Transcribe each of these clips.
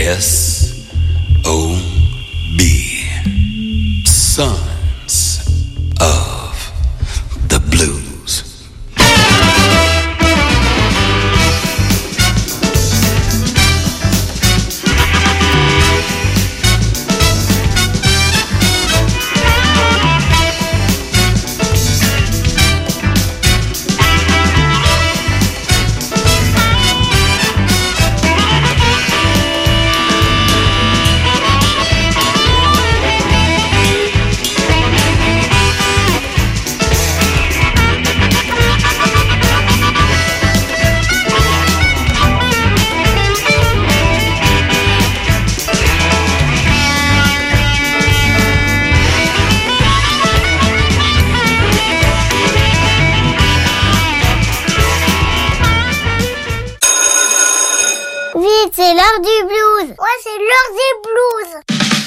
Sons of the Blues. C'est l'heure du blues. Ouais, c'est l'heure des blues.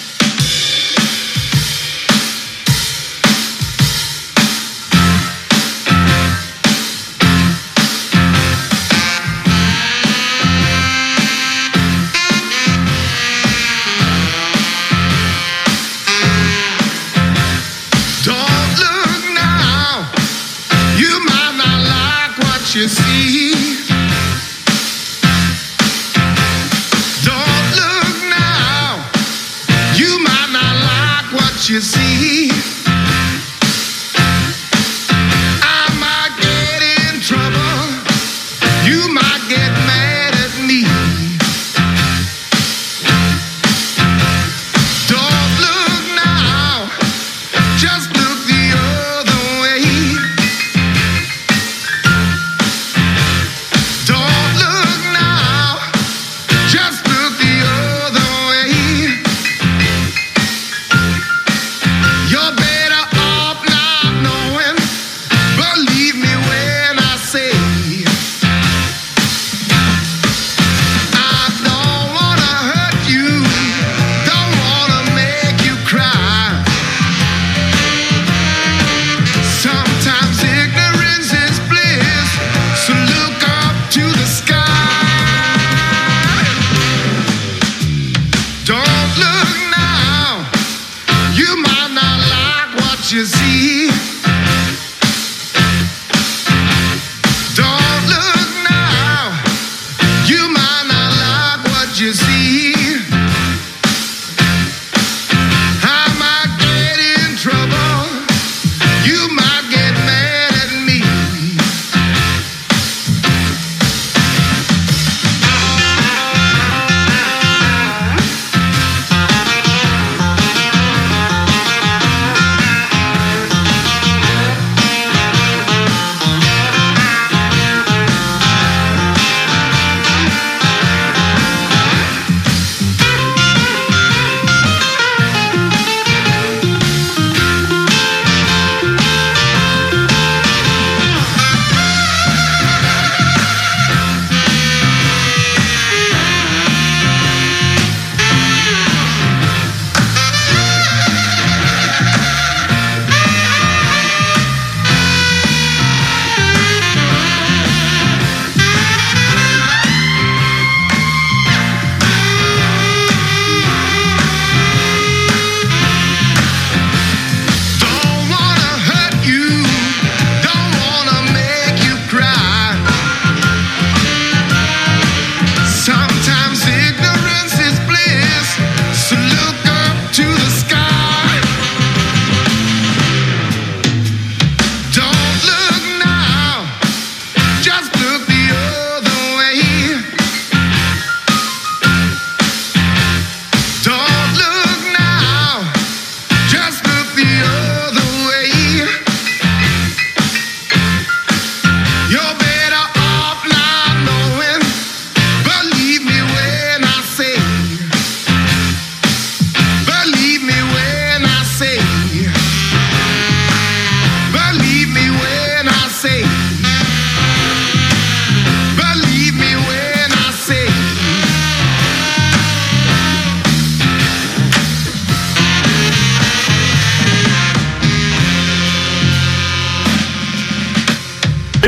Don't look now. You might not like what you see. You see, I might get in trouble. You might get mad at me. Don't look now, just look the other way. Don't look now, just look the other way. You're better off not knowing. Believe me when I say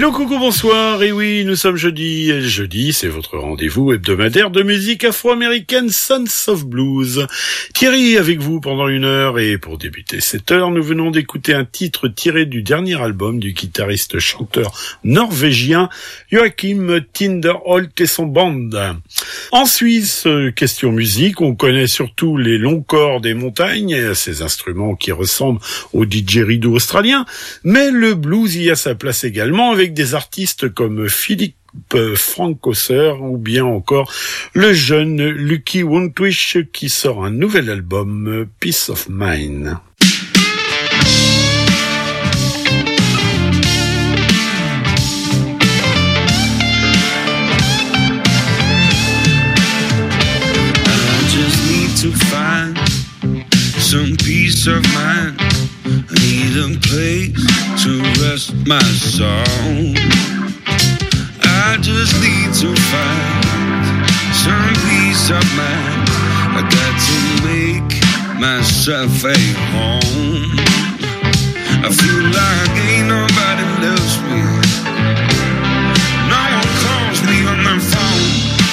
Hello, coucou, bonsoir. Et oui, nous sommes jeudi. Et jeudi, c'est votre rendez-vous hebdomadaire de musique afro-américaine Sons of Blues. Thierry avec vous pendant 1 heure. Et pour débuter cette heure, nous venons d'écouter un titre tiré du dernier album du guitariste-chanteur norvégien Joachim Tinderholt et son band. En Suisse, question musique, on connaît surtout les longs corps des montagnes, ces instruments qui ressemblent au didgeridoo australien, mais le blues y a sa place également avec des artistes comme Philippe Frankosser ou bien encore le jeune Lucky Wundtwisch qui sort un nouvel album, Peace of Mind. To find some peace of mind, I need a place to rest my soul. I just need to find some peace of mind. I got to make myself a home. I feel like ain't nobody loves me. No one calls me on the phone.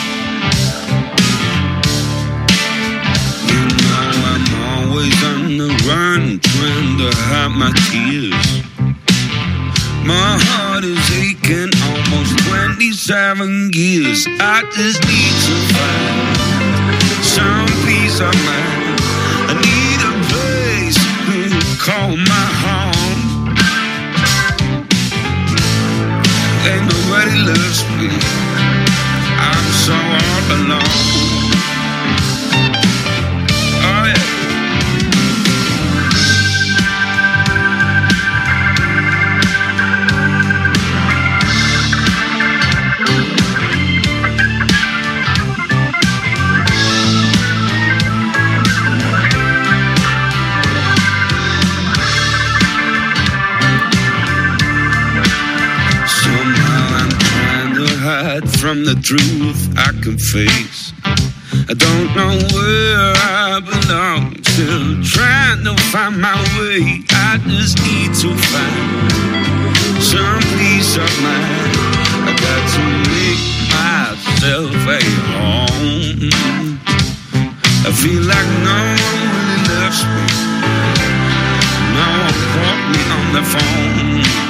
Always on the run, trying to hide my tears. My heart is aching almost 27 years. I just need to find some peace of mind. I need a place to call my home. Ain't nobody loves me. I'm so all alone. From the truth I can face, I don't know where I belong, still trying to find my way. I just need to find some peace of mind. I got to make myself a home. I feel like no one really loves me. No one caught me on the phone.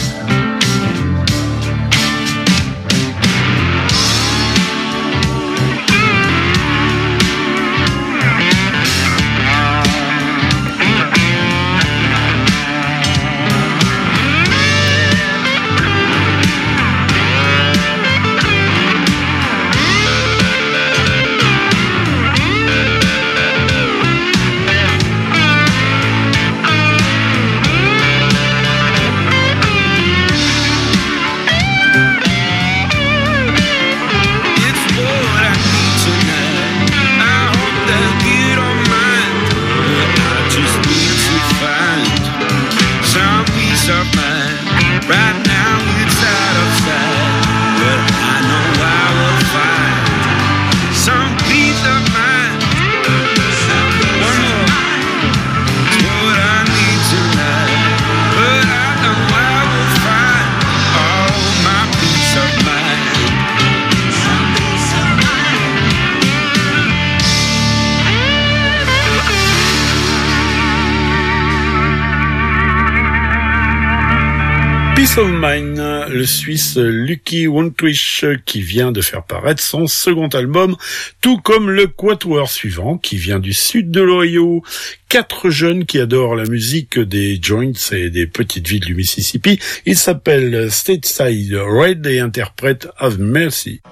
Peace of Mind, le Suisse Lucky Wundtwisch qui vient de faire paraître son second album, tout comme le quatuor suivant qui vient du sud de l'Ohio. 4 jeunes qui adorent la musique des joints et des petites villes du Mississippi. Ils s'appellent Stateside Red et interprètent Have Mercy.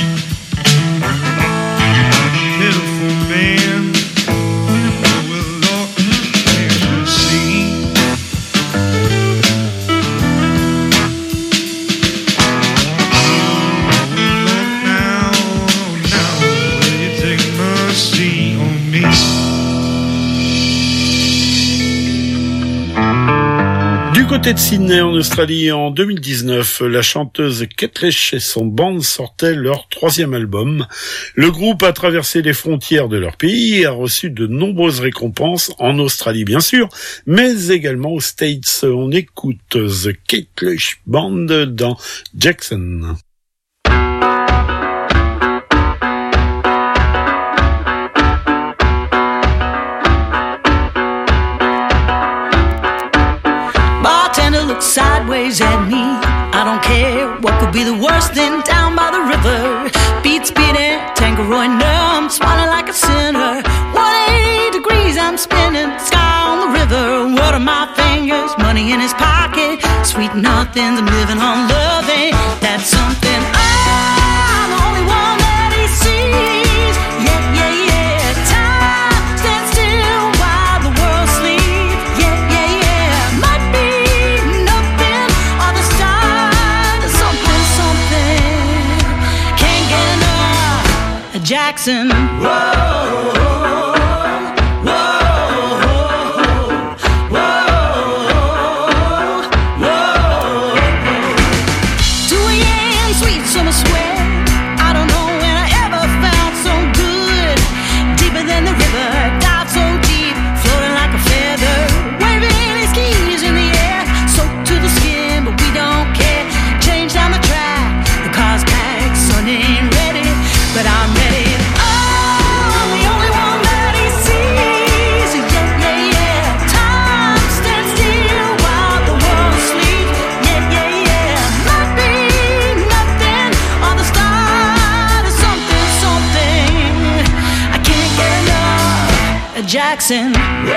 Pitiful man, oh, will Lord, can't you see? Du côté de Sydney, en Australie, en 2019, la chanteuse Ketlech et son band sortaient leur 3e album. Le groupe a traversé les frontières de leur pays et a reçu de nombreuses récompenses, en Australie bien sûr, mais également aux States. On écoute The Ketlech Band dans Jackson. Sideways at me, I don't care what could be the worst thing. Down by the river, beats beating, tankeroid numb, swallowing like a sinner. 180 degrees I'm spinning, sky on the river. What are my fingers? Money in his pocket, sweet nothings. I'm living on loving. That's something I'm the only one that he sees. Yeah, yeah, yeah. Time stands still while the world sleeps. Yeah, yeah, yeah. Might be nothing or the start of something, something. Can't get enough. Jackson. Whoa. Jackson.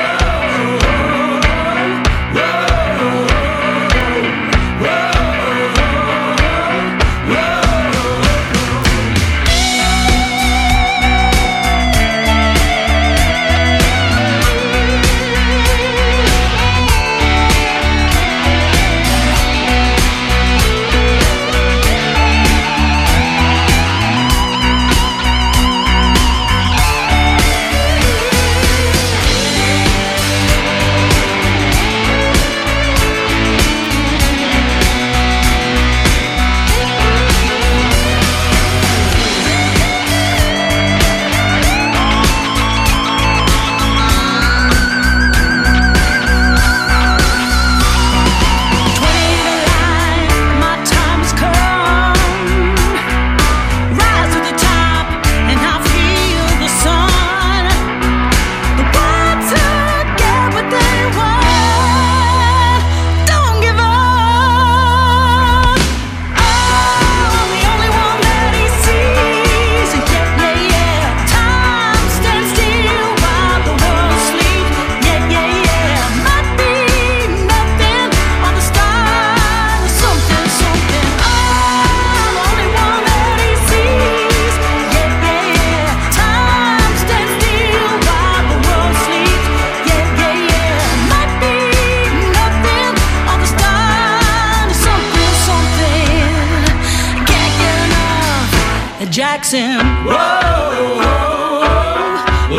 Jackson. Whoa, whoa,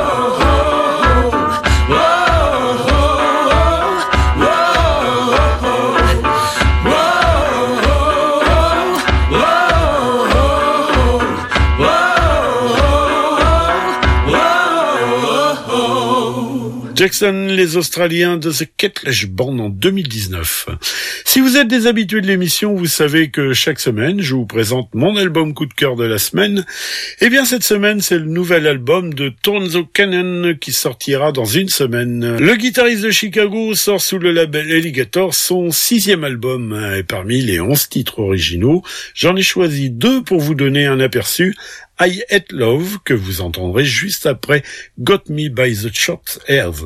Jackson, les Australiens de The Ketlech Band en 2019. Si vous êtes des habitués de l'émission, vous savez que chaque semaine, je vous présente mon album coup de cœur de la semaine. Eh bien, cette semaine, c'est le nouvel album de Tonzo Cannon qui sortira dans une semaine. Le guitariste de Chicago sort sous le label Alligator son 6e album. Et parmi les 11 titres originaux, j'en ai choisi 2 pour vous donner un aperçu. I Hate Love, que vous entendrez juste après Got Me by the Short Hairs.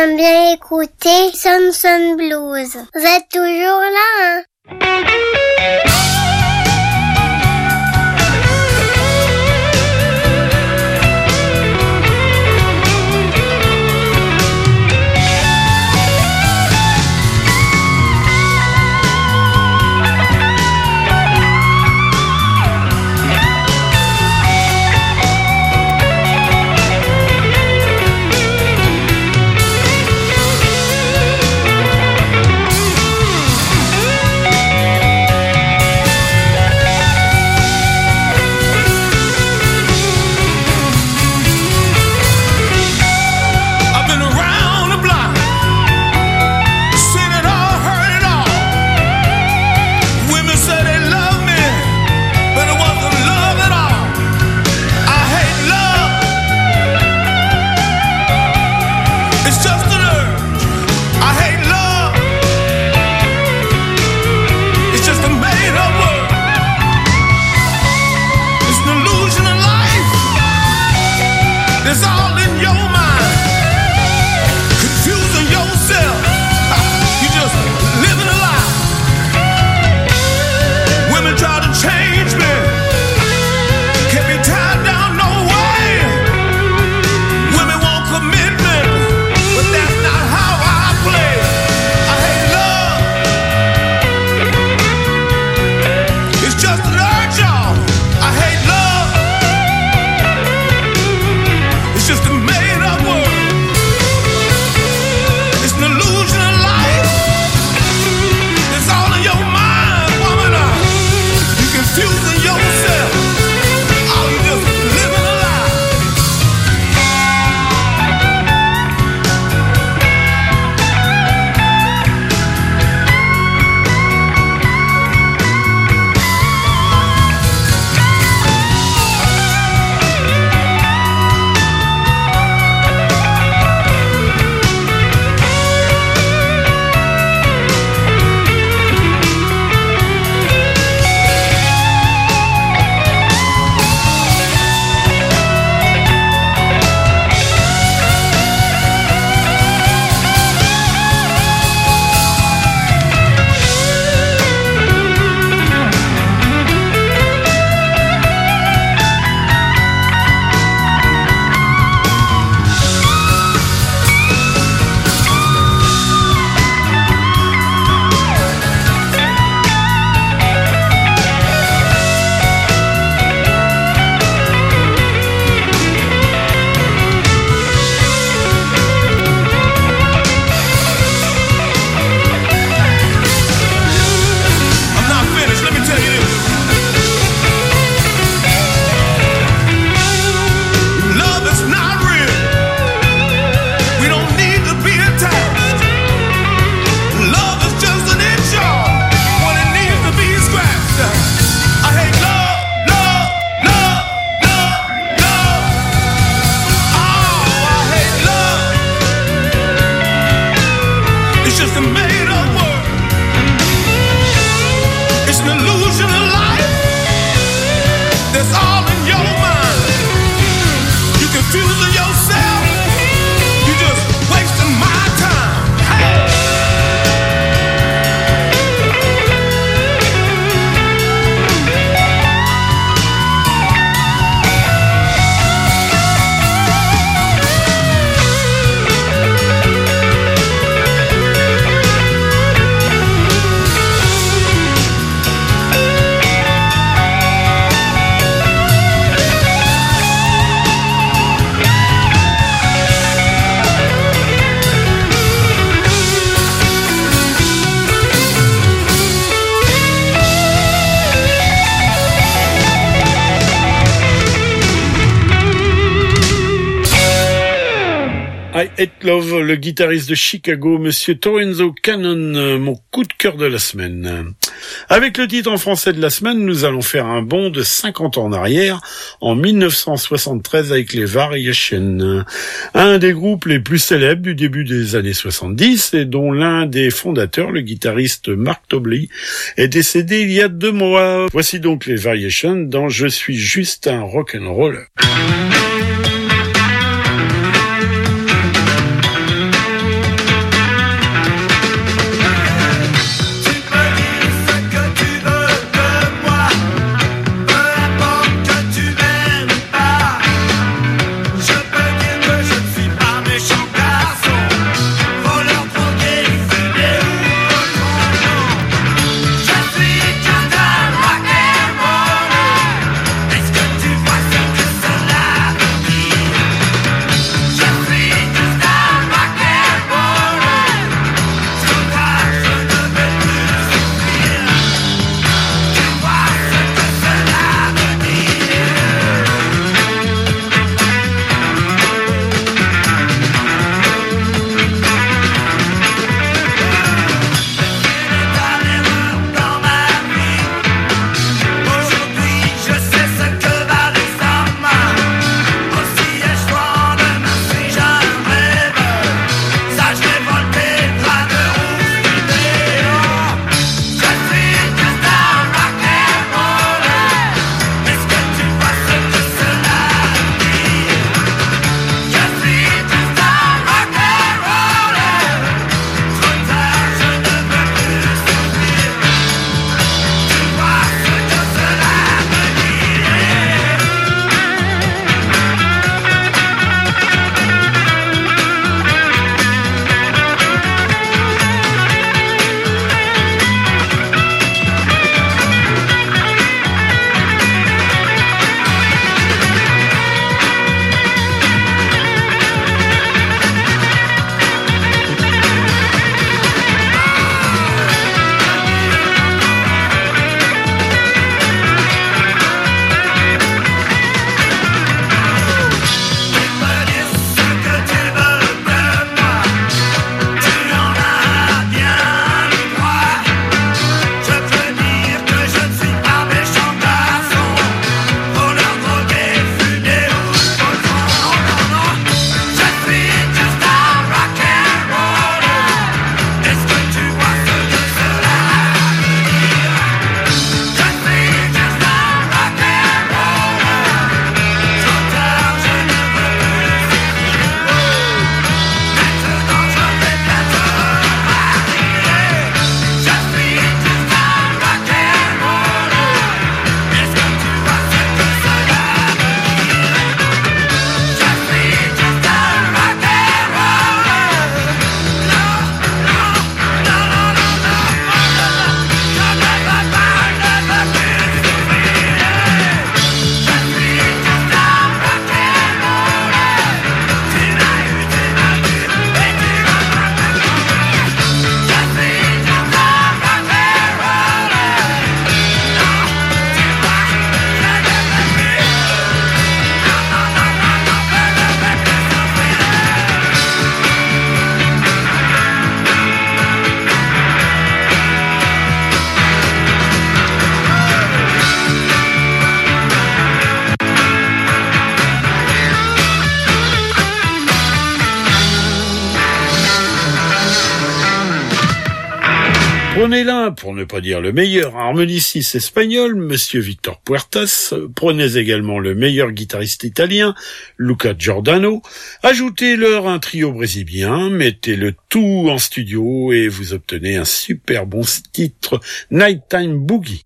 j'aime bien écouter Sun Blues. Vous êtes toujours là, hein? I Hate Love, le guitariste de Chicago, Monsieur Torenzo Cannon, mon coup de cœur de la semaine. Avec le titre en français de la semaine, nous allons faire un bond de 50 ans en arrière, en 1973 avec les Variations, un des groupes les plus célèbres du début des années 70 et dont l'un des fondateurs, le guitariste Mark Tobley, est décédé il y a 2 mois. Voici donc les Variations dans Je suis juste un rock'n'roller. Prenez l'un, pour ne pas dire le meilleur harmoniciste espagnol, Monsieur Victor Puertas. Prenez également le meilleur guitariste italien, Luca Giordano. Ajoutez-leur un trio brésilien, mettez le tout en studio et vous obtenez un super bon titre, Nighttime Boogie.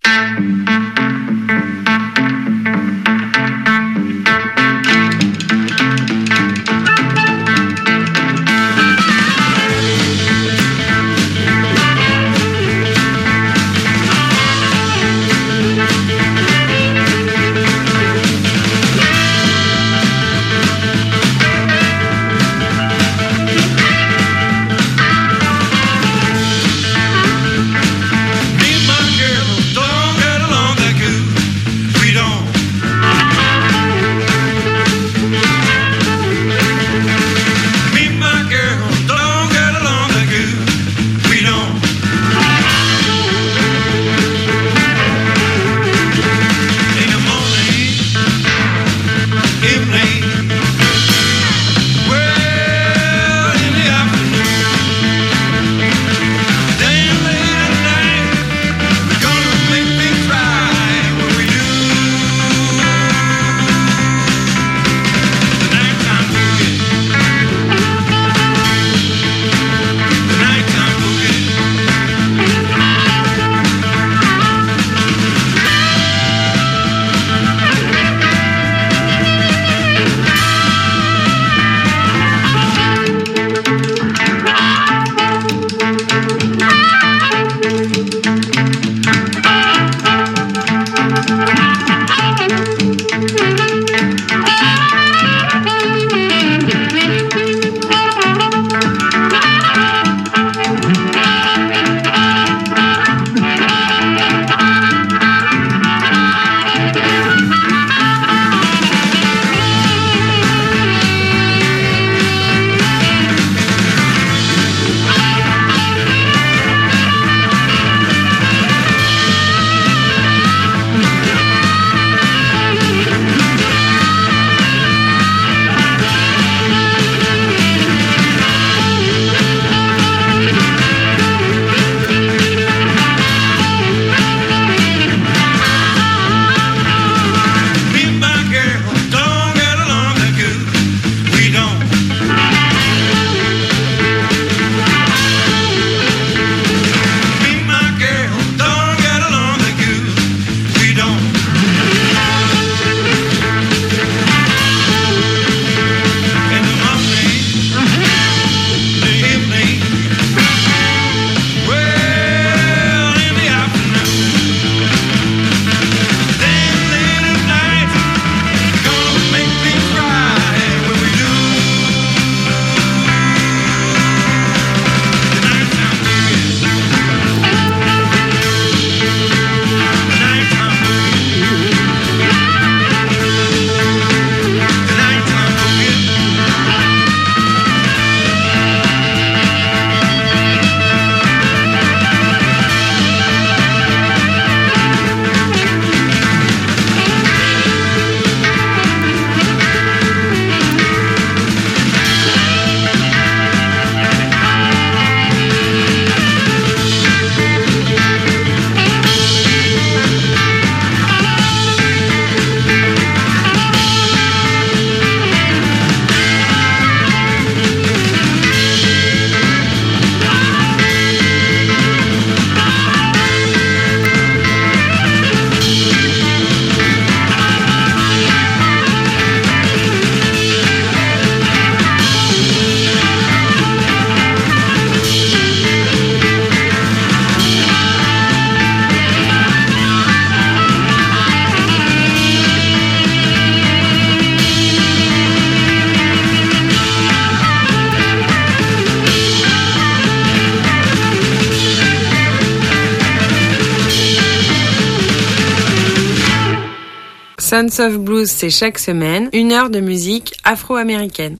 Sons of Blues, c'est chaque semaine, 1 heure de musique afro-américaine.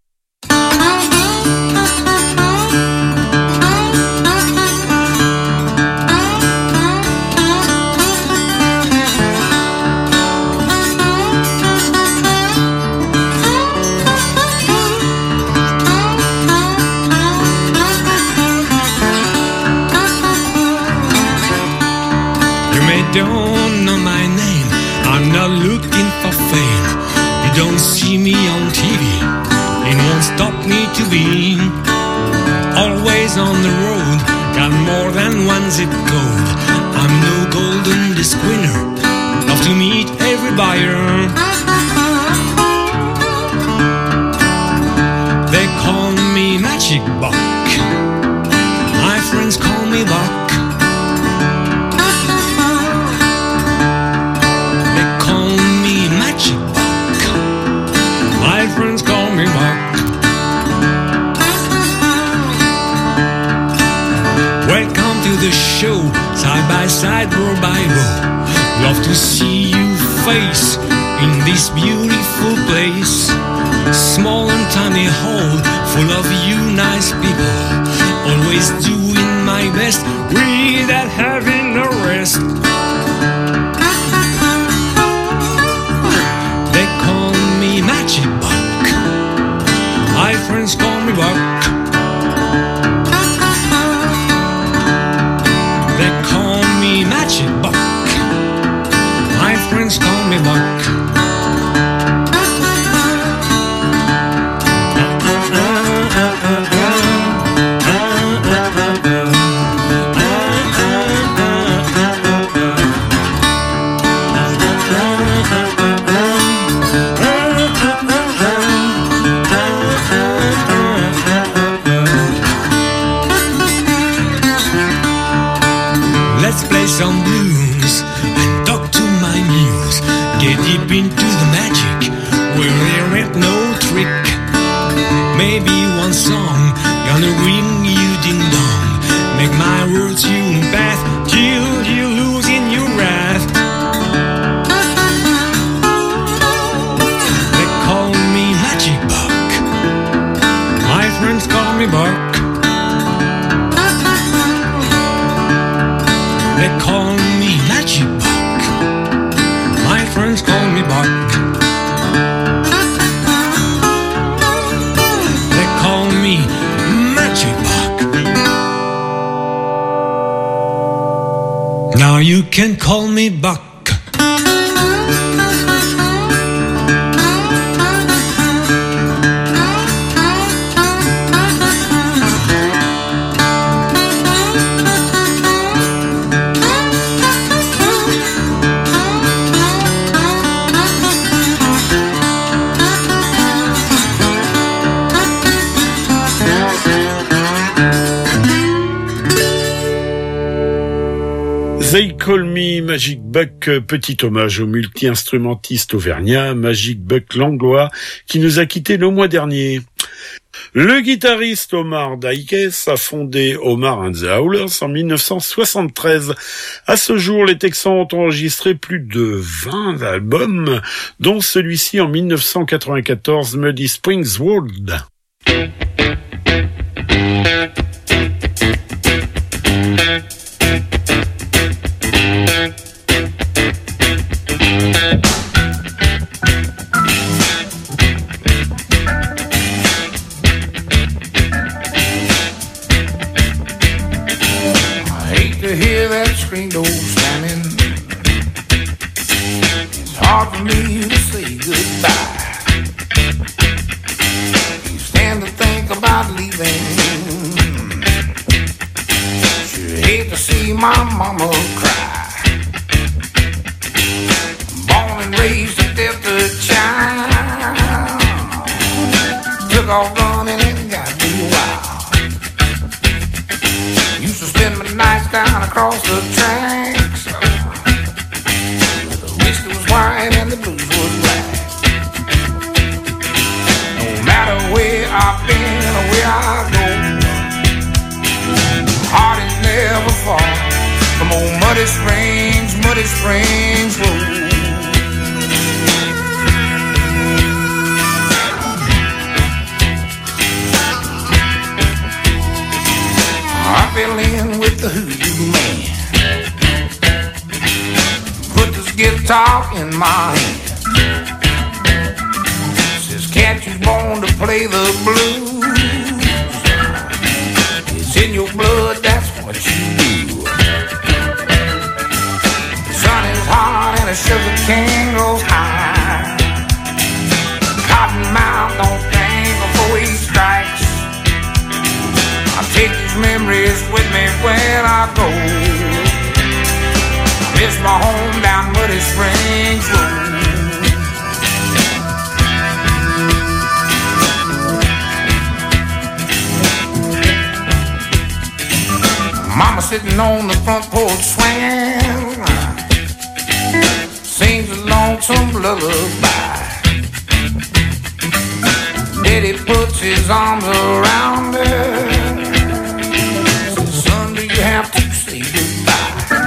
TV. It won't stop me to be always on the road. Got more than one zip code. I'm no golden disc winner. Love to meet every buyer. They call me Magic Buck. My friends call me Buck. They call me Magic Buck. My friends call me Buck. Welcome to the show, side by side, row by row. Love to see you face in this beautiful place. Small and tiny hall, full of you nice people. Always doing my best, without having a rest. They call me Magic Buck. My friends call me Buck. They call me Magic Buck. My friends call me Buck. Let's play some blues and talk to my muse. Get deep into the magic where there ain't no trick. Maybe one song gonna ring you ding dong. Make my words you path till you lose in your wrath. They call me Magic Buck. My friends call me Buck. They call me Magic Buck. My friends call me Buck. They call me Magic Buck. Now you can call me Buck. They Call Me Magic Buck, petit hommage au multi-instrumentiste auvergnat Magic Buck Langlois qui nous a quittés le mois dernier. Le guitariste Omar Dykes a fondé Omar and the Howlers en 1973. À ce jour, les Texans ont enregistré plus de 20 albums, dont celui-ci en 1994, Muddy Springs World. Screen door slamming. It's hard for me to say goodbye. You stand to think about leaving. Sure hate to see my mama cry. Born and raised a Delta child. Took off running and got me wild. Used to spend my nights down across the tracks. The whiskey was white and the blues was black. No matter where I've been or where I go, heart is never far from old Muddy Springs Road. I fell in with the hoodoo man. Put this guitar in my hand. Says, can't you born to play the blues? It's in your blood, that's what you do. The sun is hot and the sugar cane grows high. Cottonmouth when I go. Miss my home down Muddy Springs Road. Mama sitting on the front porch swing, sings a lonesome lullaby. Daddy puts his arms around her, says, son, do you have to say goodbye?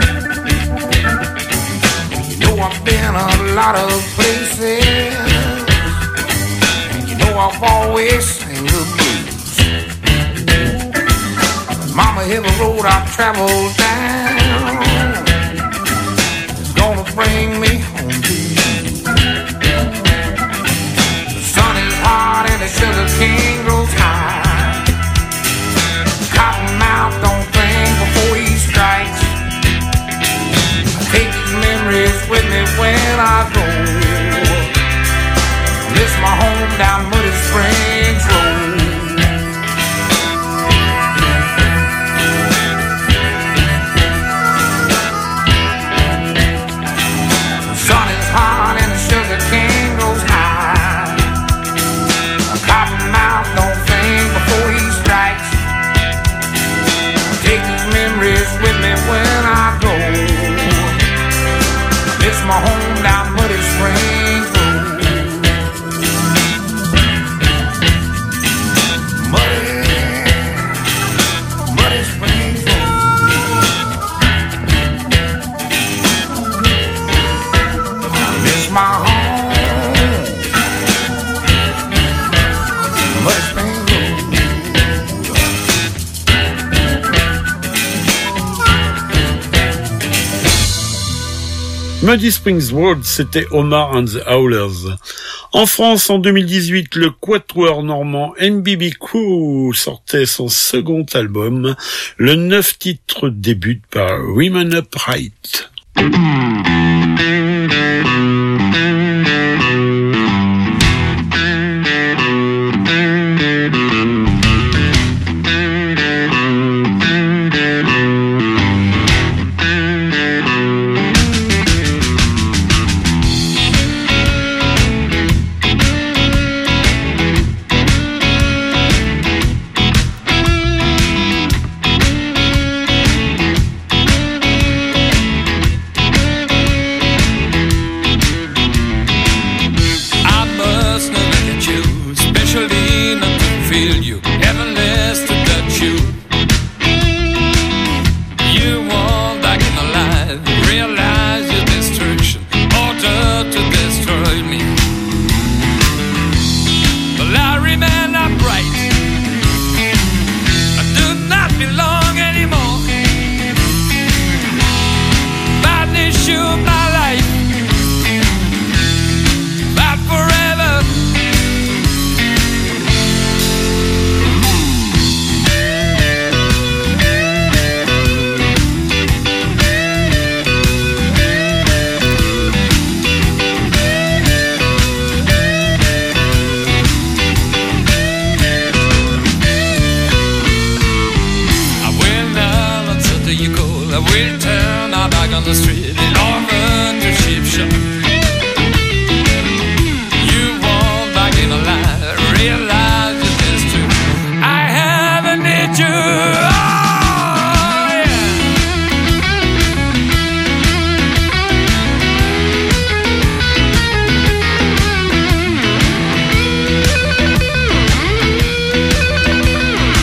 You know I've been a lot of places, and you know I've always sang the blues. Mama, every road I've traveled down is gonna bring me home to you. The sun is hot and the sugar cane grows high. Cottonmouth don't think before he strikes. I take his memories with me when I go. Miss my home down Muddy Springs Road. My home down Muddy Springs Road. Muddy Springs Road. I miss my home, Muddy Springs Muddy Springs Road, c'était Omar and the Howlers. En France, en 2018, le quatuor normand NBB Crew sortait son second album. Le 9 titres débute par Women Upright.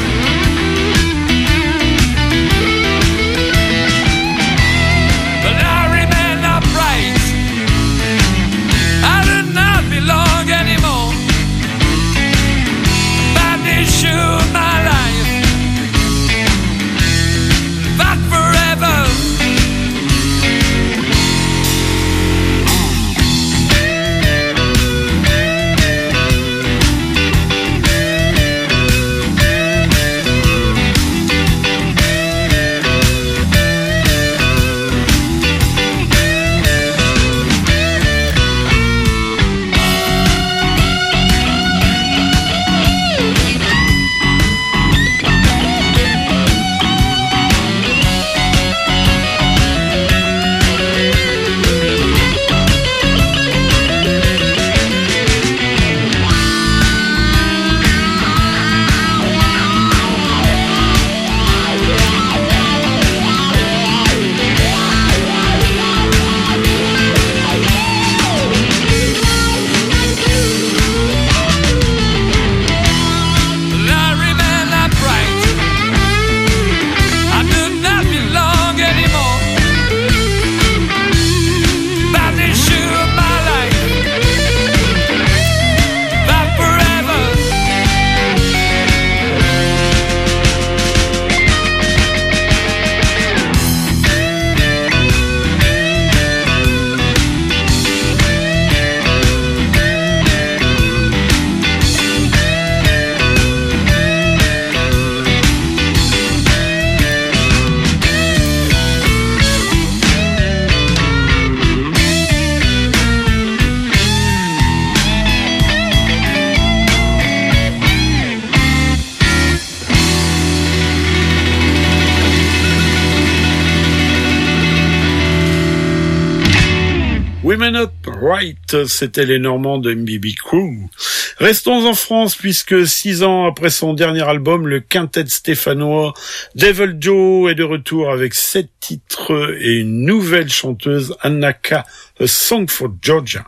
But Women Up Right, c'était les Normands de MBB Crew. Restons en France puisque 6 ans après son dernier album, le quintet stéphanois Devil Joe est de retour avec 7 titres et une nouvelle chanteuse, Annaka, A Song for Georgia.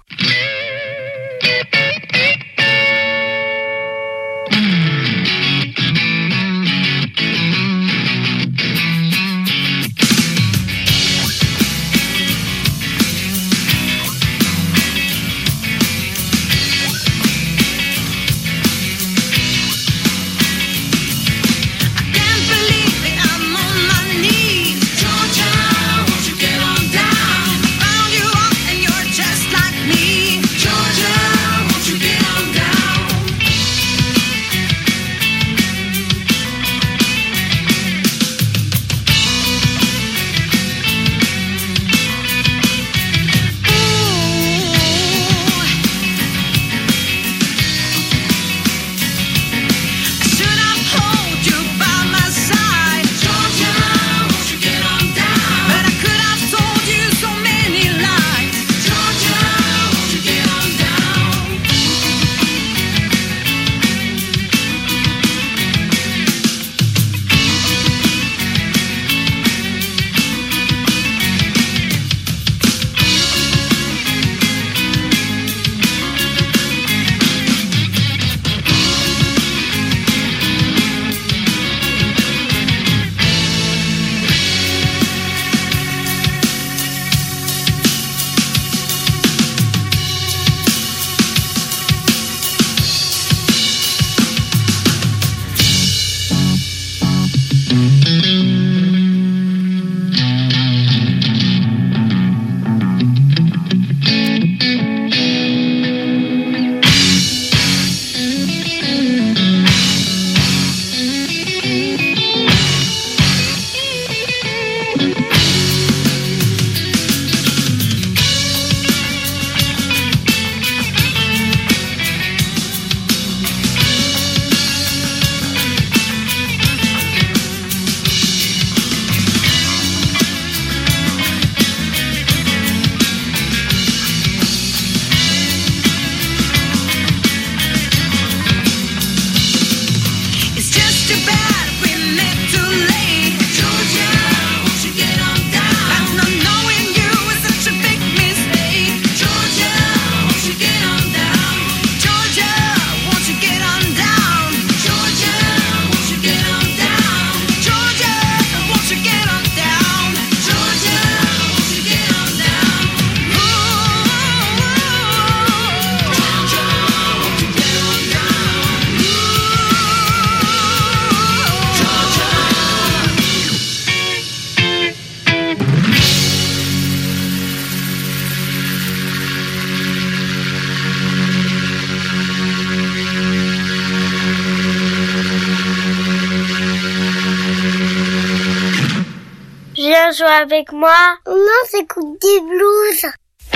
Viens jouer avec moi. Non, j'écoute du blues.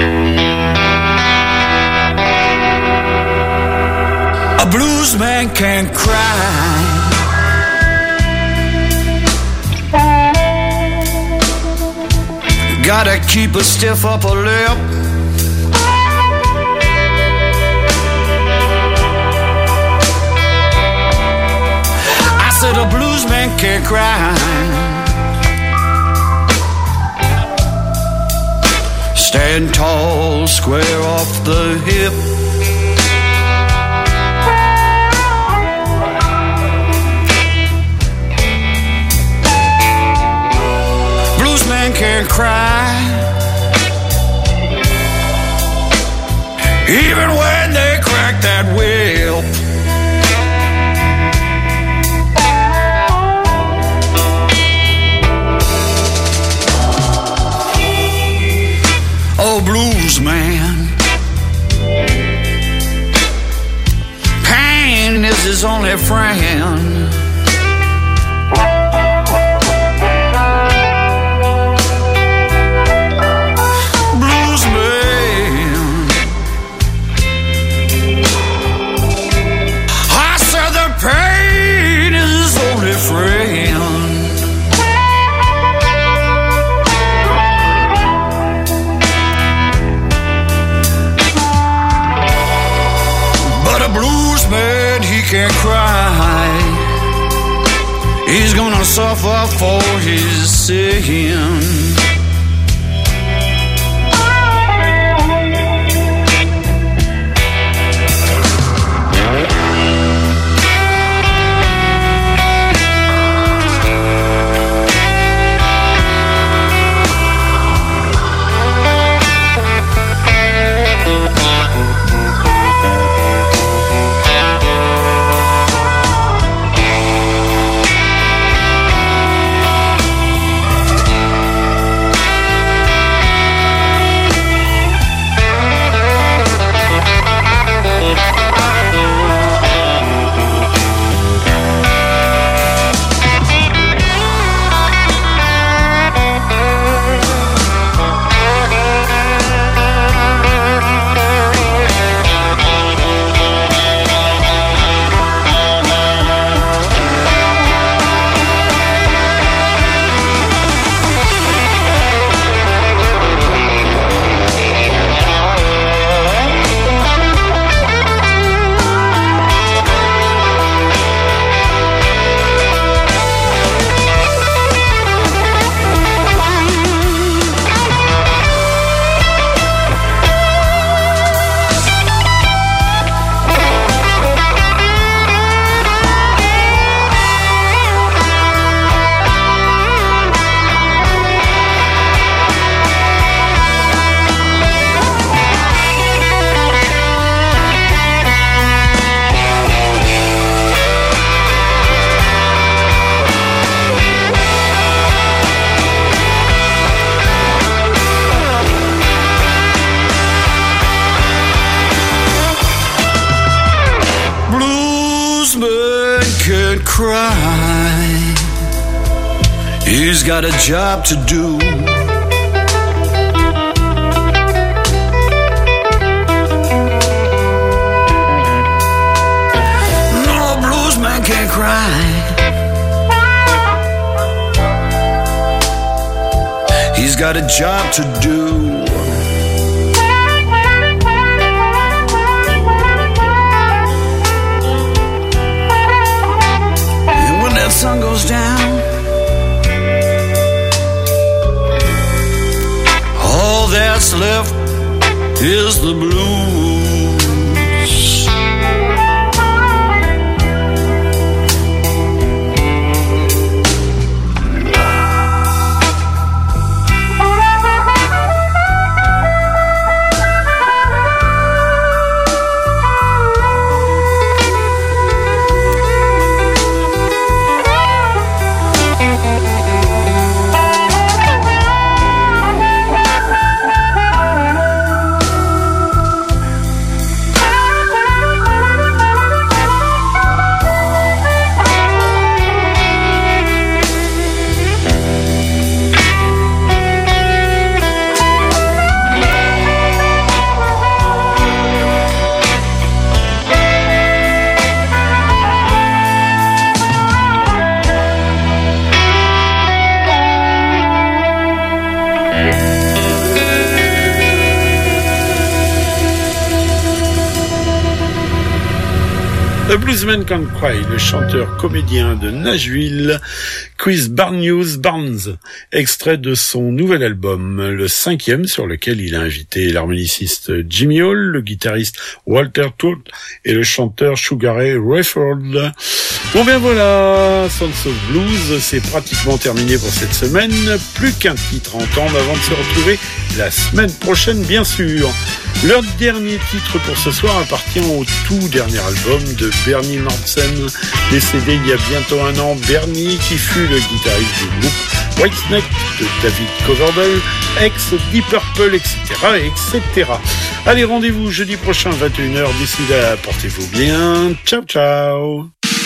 A blues man can cry. Gotta keep a stiff upper lip. I said a blues man can cry. Stand tall, square off the hip. Bluesmen can't cry, even when they crack that whip. Oh, blues man, pain is his only friend. Blues man, I said the pain is his only friend. can't cry. He's gonna suffer for his sin. Cry. He's got a job to do. No blues man can't cry. He's got a job to do. Sun goes down, all that's left is the blues. The Bluesman Can't Cry, le chanteur comédien de Nashville, Chris Barnes, extrait de son nouvel album, le 5e, sur lequel il a invité l'harmoniciste Jimmy Hall, le guitariste Walter Tourt et le chanteur Sugar Ray Rayford. Bon ben voilà, Sons of Blues, c'est pratiquement terminé pour cette semaine. Plus qu'un titre à entendre avant de se retrouver la semaine prochaine, bien sûr. Leur dernier titre pour ce soir appartient au tout dernier album de Bernie Marsden, décédé il y a bientôt un an. Bernie, qui fut le guitariste du groupe Whitesnake de David Coverdale, ex-Deep Purple, etc., etc. Allez, rendez-vous jeudi prochain, 21h. D'ici là, portez-vous bien. Ciao, ciao.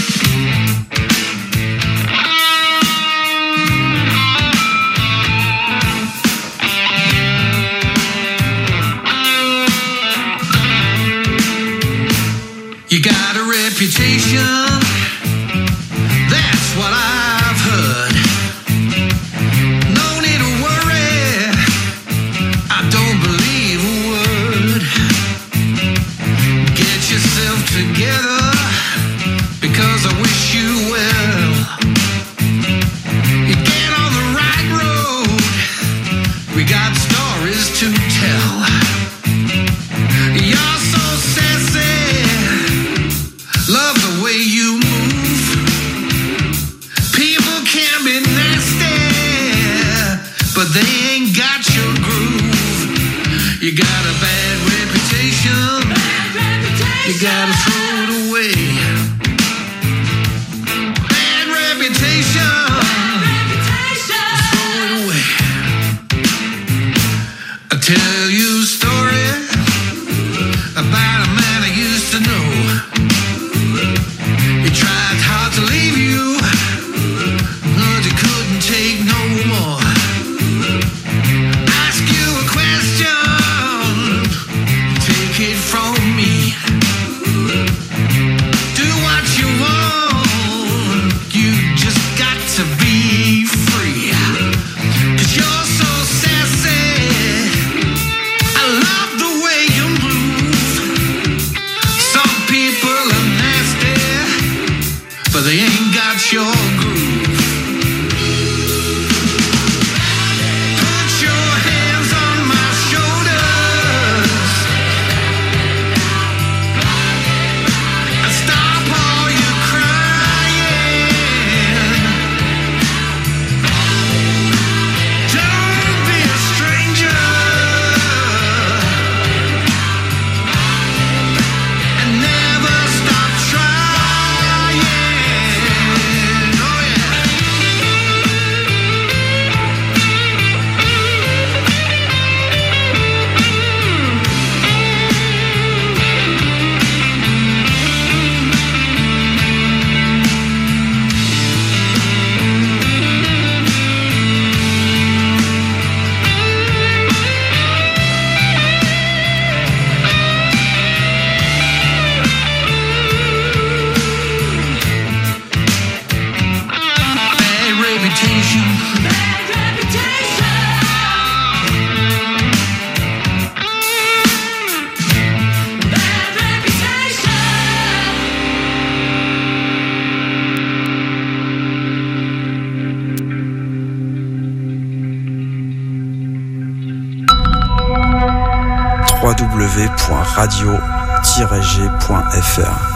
You got a reputation, that's what I've heard. No need to worry, I don't believe a word. Get yourself together, the way you move. People can be nasty, but they ain't got your groove. You got a bad reputation. You gotta throw it away. Bad reputation. Throw it away. I'll tell you a story about a man I used to know. He tried hard to leave you, but he couldn't take no more. Ask you a question, take it from me. Do what you want, you just got to be free. 'Cause you're so sassy, I love the way you move. Some people are nasty, but they ain't got your groove. Put your hands on my shoulders and stop all your crying. Don't be a stranger and never stop trying. Oh yeah. Bad reputation. Bad reputation. Bad reputation. www.radio-g.fr